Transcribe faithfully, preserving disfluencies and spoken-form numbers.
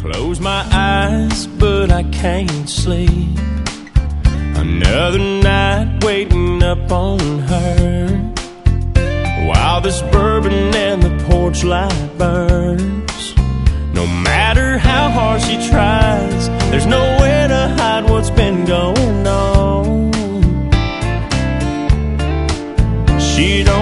Close my eyes, but I can't sleep. Another night waiting up on her, while this bourbon and the porch light burns. No matter how hard she tries, there's nowhere to hide what's been going on. She don't